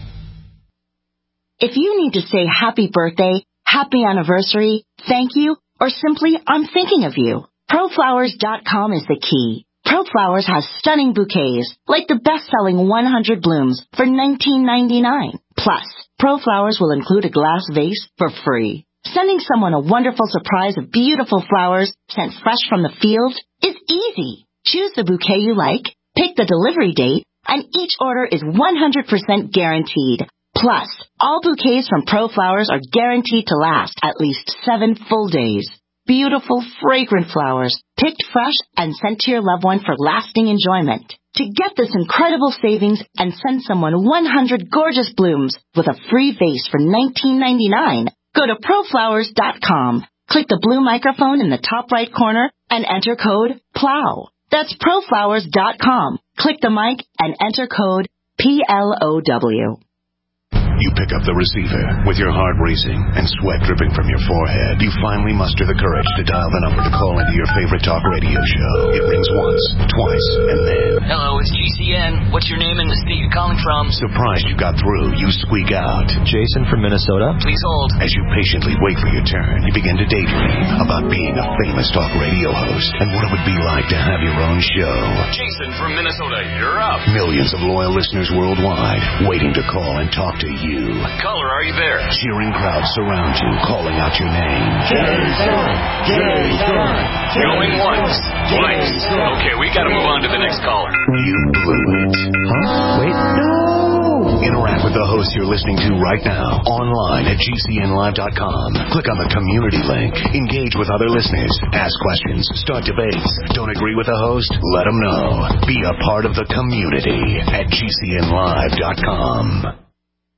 If you need to say happy birthday, happy anniversary, thank you, or simply I'm thinking of you, ProFlowers.com is the key. ProFlowers has stunning bouquets, like the best-selling 100 blooms for $19.99. Plus, ProFlowers will include a glass vase for free. Sending someone a wonderful surprise of beautiful flowers sent fresh from the field is easy. Choose the bouquet you like, pick the delivery date, and each order is 100% guaranteed. Plus, all bouquets from ProFlowers are guaranteed to last at least 7 full days. Beautiful, fragrant flowers, picked fresh and sent to your loved one for lasting enjoyment. To get this incredible savings and send someone 100 gorgeous blooms with a free vase for $19.99, go to ProFlowers.com. Click the blue microphone in the top right corner and enter code PLOW. That's ProFlowers.com. Click the mic and enter code PLOW. You pick up the receiver with your heart racing and sweat dripping from your forehead. You finally muster the courage to dial the number to call into your favorite talk radio show. It rings once, twice, and then... Hello, it's GCN. What's your name and the state you're calling from? Surprised you got through, you squeak out. Jason from Minnesota. Please hold. As you patiently wait for your turn, you begin to daydream about being a famous talk radio host and what it would be like to have your own show. Jason from Minnesota, you're up. Millions of loyal listeners worldwide waiting to call and talk to you. Caller, are you there? Cheering crowds surround you, calling out your name. Jason! Jason! Going once, twice. Okay, we gotta move on to the next caller. You blew it. Huh? Wait, no! Interact with the host you're listening to right now, online at GCNlive.com. Click on the community link. Engage with other listeners. Ask questions. Start debates. Don't agree with the host? Let them know. Be a part of the community at GCNlive.com.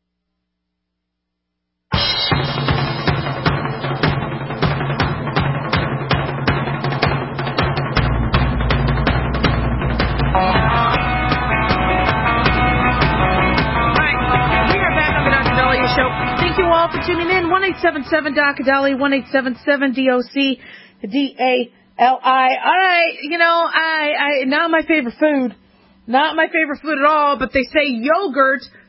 For tuning in, 1-877-DOC-A-DOLLY, 1-877-DOC-DALI. All right, I not my favorite food. Not my favorite food at all, but they say yogurt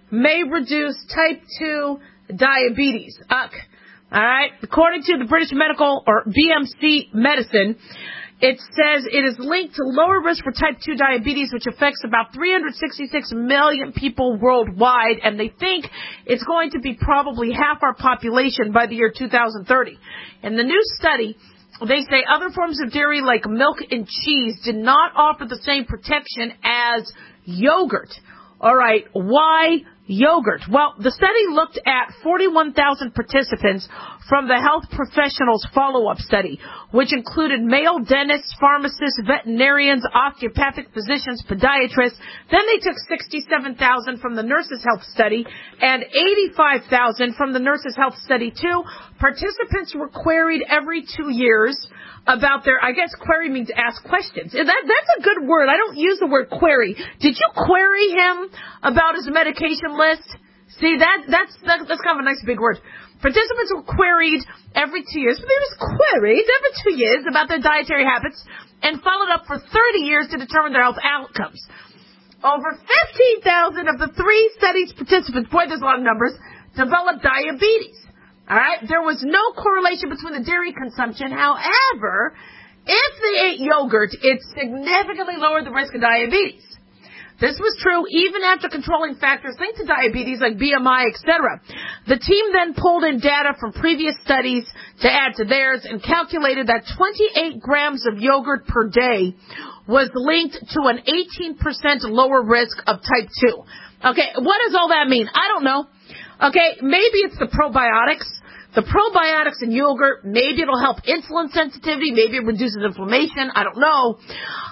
may reduce type 2 diabetes. All right. According to the British Medical or BMC Medicine, it says it is linked to lower risk for type 2 diabetes, which affects about 366 million people worldwide, and they think it's going to be probably half our population by the year 2030. In the new study, they say other forms of dairy like milk and cheese did not offer the same protection as yogurt. All right, why yogurt? Well, the study looked at 41,000 participants from the Health Professionals Follow-Up Study, which included male dentists, pharmacists, veterinarians, osteopathic physicians, podiatrists. Then they took 67,000 from the Nurses' Health Study and 85,000 from the Nurses' Health Study 2. Participants were queried every 2 years about their, I guess query means ask questions. That's a good word. I don't use the word query. Did you query him about his medication list? See, that's kind of a nice big word. Participants were queried every 2 years, but they were queried every 2 years about their dietary habits and followed up for 30 years to determine their health outcomes. Over 15,000 of the 3 studies participants, boy, there's a lot of numbers, developed diabetes. All right, there was no correlation between the dairy consumption. However, if they ate yogurt, it significantly lowered the risk of diabetes. This was true even after controlling factors linked to diabetes like BMI, etc. The team then pulled in data from previous studies to add to theirs and calculated that 28 grams of yogurt per day was linked to an 18% lower risk of type 2. Okay, what does all that mean? I don't know. Okay, maybe it's the probiotics. The probiotics in yogurt, maybe it'll help insulin sensitivity, maybe it reduces inflammation, I don't know.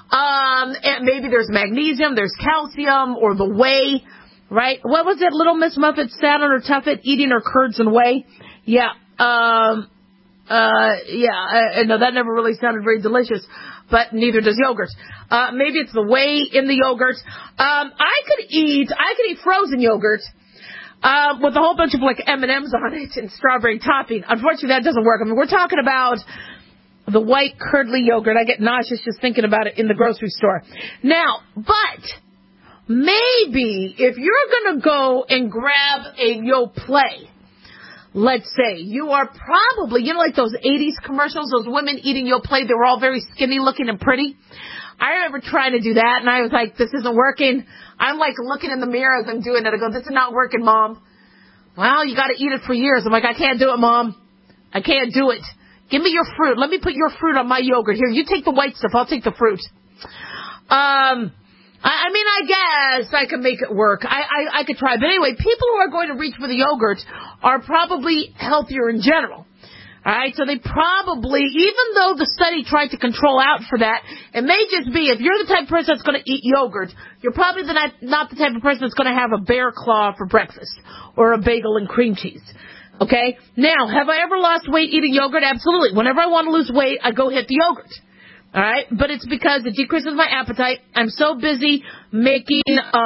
And maybe there's magnesium, there's calcium, or the whey, right? What was it, Little Miss Muffet sat on her tuffet eating her curds and whey? Yeah, no, that never really sounded very delicious, but neither does yogurt. Maybe it's the whey in the yogurt. I could eat frozen yogurt. With a whole bunch of like M&Ms on it and strawberry topping. Unfortunately, that doesn't work. I mean, we're talking about the white curdly yogurt. I get nauseous just thinking about it in the grocery store. Now, but maybe if you're going to go and grab a Yoplait, let's say, you are probably, like those 80s commercials, those women eating Yoplait, they were all very skinny looking and pretty. I remember trying to do that, and I was like, this isn't working. I'm like looking in the mirror as I'm doing it. I go, this is not working, Mom. Well, you got to eat it for years. I'm like, I can't do it, Mom. I can't do it. Give me your fruit. Let me put your fruit on my yogurt. Here, you take the white stuff. I'll take the fruit. I mean, I guess I could make it work. I could try. But anyway, people who are going to reach for the yogurt are probably healthier in general. All right, so they probably, even though the study tried to control out for that, it may just be if you're the type of person that's going to eat yogurt, you're probably not the type of person that's going to have a bear claw for breakfast or a bagel and cream cheese. Okay? Now, have I ever lost weight eating yogurt? Absolutely. Whenever I want to lose weight, I go hit the yogurt. All right? But it's because it decreases my appetite. I'm so busy making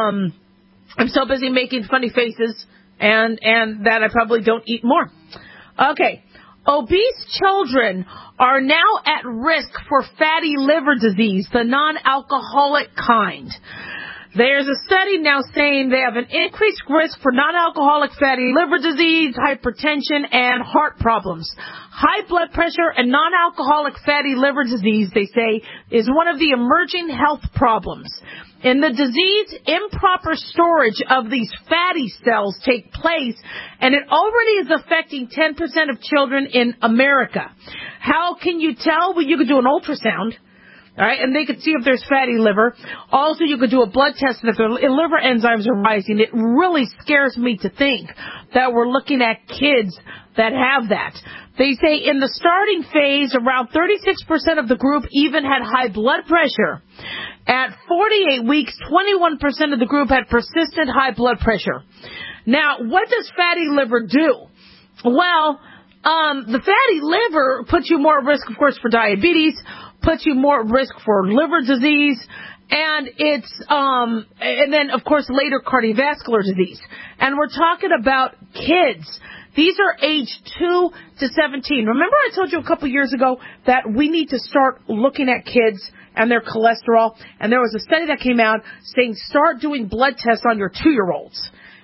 funny faces and that I probably don't eat more. Okay. Obese children are now at risk for fatty liver disease, the non-alcoholic kind. There's a study now saying they have an increased risk for non-alcoholic fatty liver disease, hypertension, and heart problems. High blood pressure and non-alcoholic fatty liver disease, they say, is one of the emerging health problems. In the disease, improper storage of these fatty cells take place, and it already is affecting 10% of children in America. How can you tell? Well, you could do an ultrasound. All right, and they could see if there's fatty liver. Also, you could do a blood test, and if the liver enzymes are rising. It really scares me to think that we're looking at kids that have that. They say in the starting phase, around 36% of the group even had high blood pressure. At 48 weeks, 21% of the group had persistent high blood pressure. Now, what does fatty liver do? Well, the fatty liver puts you more at risk, of course, for diabetes, puts you more at risk for liver disease, and and then, of course, later cardiovascular disease. And we're talking about kids. These are age 2 to 17. Remember I told you a couple years ago that we need to start looking at kids and their cholesterol? And there was a study that came out saying start doing blood tests on your 2-year-olds.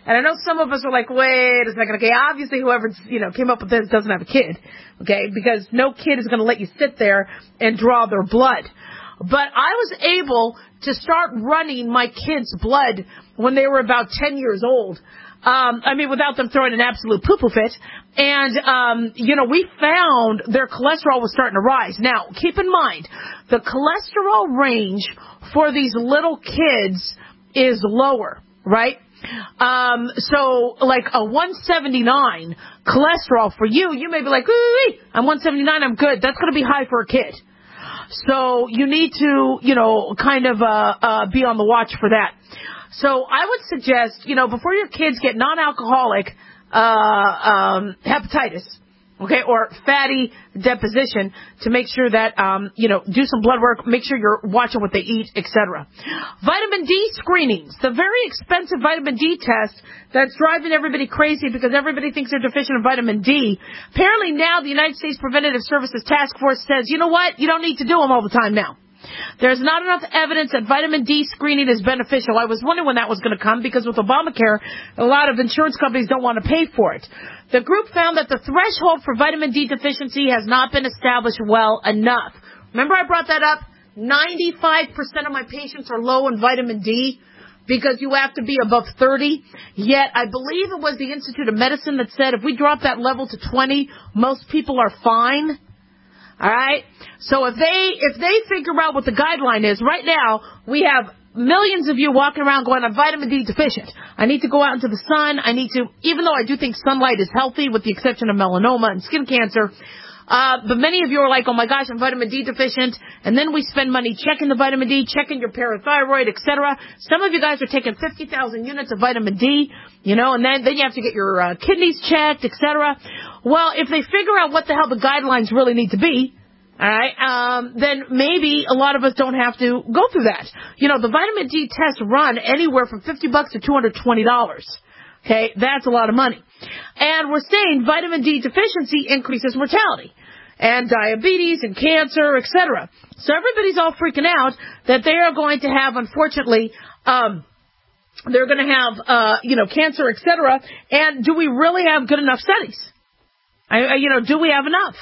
And I know some of us are like, wait a second, okay, obviously whoever, came up with this doesn't have a kid, okay, because no kid is going to let you sit there and draw their blood. But I was able to start running my kids' blood when they were about 10 years old. Without them throwing an absolute poo-poo fit. And, we found their cholesterol was starting to rise. Now, keep in mind, the cholesterol range for these little kids is lower, right? So like a 179 cholesterol for you may be like, I'm 179, I'm good. That's going to be high for a kid. So you need to, be on the watch for that. So I would suggest, before your kids get non-alcoholic hepatitis, okay, or fatty deposition, to make sure that, do some blood work, make sure you're watching what they eat, etc. Vitamin D screenings, the very expensive vitamin D test that's driving everybody crazy because everybody thinks they're deficient in vitamin D. Apparently now the United States Preventative Services Task Force says, you know what, you don't need to do them all the time now. There's not enough evidence that vitamin D screening is beneficial. I was wondering when that was going to come because with Obamacare, a lot of insurance companies don't want to pay for it. The group found that the threshold for vitamin D deficiency has not been established well enough. Remember I brought that up? 95% of my patients are low in vitamin D because you have to be above 30. Yet I believe it was the Institute of Medicine that said if we drop that level to 20, most people are fine. All right. So if they figure out what the guideline is, right now we have millions of you walking around going, I'm vitamin D deficient. I need to go out into the sun. Even though I do think sunlight is healthy with the exception of melanoma and skin cancer, but many of you are like, oh my gosh, I'm vitamin D deficient. And then we spend money checking the vitamin D, checking your parathyroid, etc. Some of you guys are taking 50,000 units of vitamin D, and then you have to get your kidneys checked, etc. Well, if they figure out what the hell the guidelines really need to be, all right, then maybe a lot of us don't have to go through that. The vitamin D tests run anywhere from $50 to $220. Okay, that's a lot of money. And we're saying vitamin D deficiency increases mortality and diabetes and cancer, etc. So everybody's all freaking out that they are going to have, unfortunately, they're going to have, cancer, etc. And do we really have good enough studies? Do we have enough?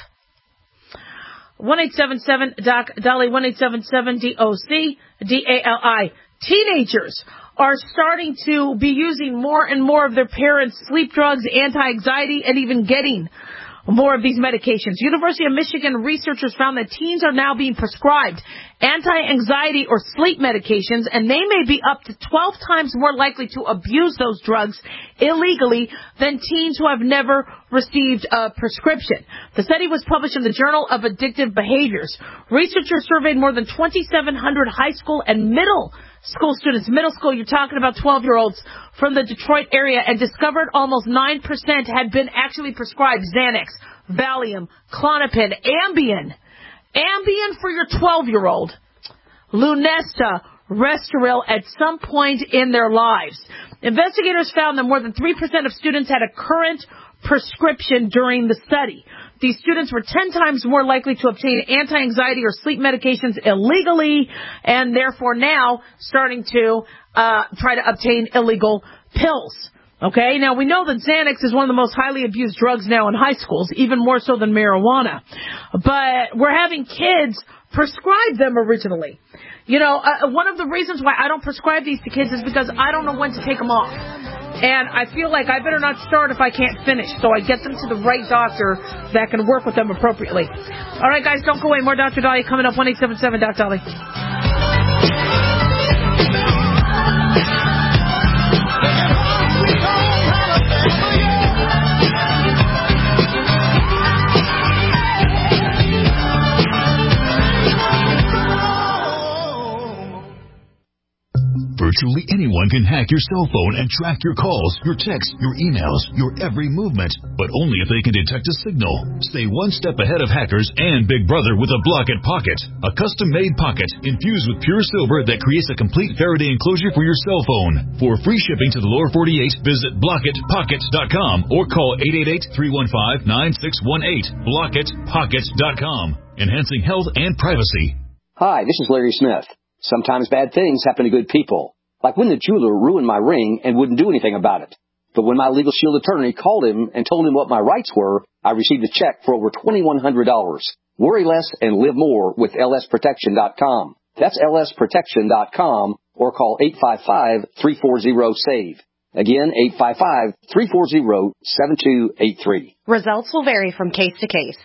1-877-DOC-DALI, 1-877-DOC-DALI. Teenagers are starting to be using more and more of their parents' sleep drugs, anti-anxiety, and even getting more of these medications. University of Michigan researchers found that teens are now being prescribed anti-anxiety or sleep medications, and they may be up to 12 times more likely to abuse those drugs illegally than teens who have never received a prescription. The study was published in the Journal of Addictive Behaviors. Researchers surveyed more than 2,700 high school and middle school students. Middle school, you're talking about 12-year-olds from the Detroit area, and discovered almost 9% had been actually prescribed Xanax, Valium, Klonopin, Ambien for your 12-year-old, Lunesta, Restoril at some point in their lives. Investigators found that more than 3% of students had a current prescription during the study. These students were 10 times more likely to obtain anti-anxiety or sleep medications illegally, and therefore now starting to try to obtain illegal pills. Okay, now we know that Xanax is one of the most highly abused drugs now in high schools, even more so than marijuana. But we're having kids prescribe them originally. One of the reasons why I don't prescribe these to kids is because I don't know when to take them off. And I feel like I better not start if I can't finish. So I get them to the right doctor that can work with them appropriately. All right, guys, don't go away. More Dr. Dali coming up, 1-877-DOC-DALI. Virtually anyone can hack your cell phone and track your calls, your texts, your emails, your every movement, but only if they can detect a signal. Stay one step ahead of hackers and Big Brother with a Blockit Pocket, a custom-made pocket infused with pure silver that creates a complete Faraday enclosure for your cell phone. For free shipping to the lower 48, visit BlockitPockets.com or call 888-315-9618. BlockitPockets.com, enhancing health and privacy. Hi, this is Larry Smith. Sometimes bad things happen to good people. Like when the jeweler ruined my ring and wouldn't do anything about it. But when my Legal Shield attorney called him and told him what my rights were, I received a check for over $2,100. Worry less and live more with lsprotection.com. That's lsprotection.com or call 855-340-SAVE. Again, 855-340-7283. Results will vary from case to case.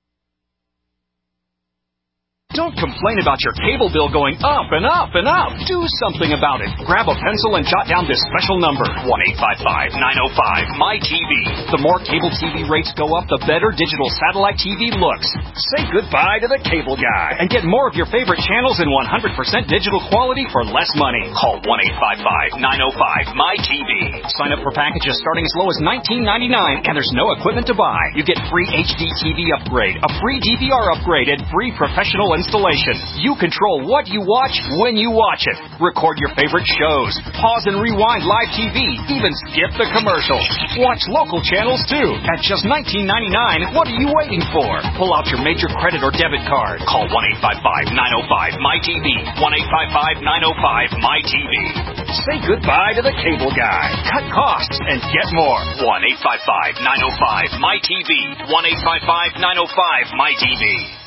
Don't complain about your cable bill going up and up and up. Do something about it. Grab a pencil and jot down this special number, 1-855-905-MY-TV. The more cable TV rates go up, the better digital satellite TV looks. Say goodbye to the cable guy and get more of your favorite channels in 100% digital quality for less money. Call 1-855-905-MY-TV. Sign up for packages starting as low as $19.99, and there's no equipment to buy. You get free HD TV upgrade, a free DVR upgrade, and free professional installation. You control what you watch when you watch it. Record your favorite shows. Pause and rewind live TV. Even skip the commercials. Watch local channels too. At just $19.99, what are you waiting for? Pull out your major credit or debit card. Call 1-855-905-MY-TV. 1-855-905-MY-TV. Say goodbye to the cable guy. Cut costs and get more. 1-855-905-MY-TV. 1-855-905-MY-TV.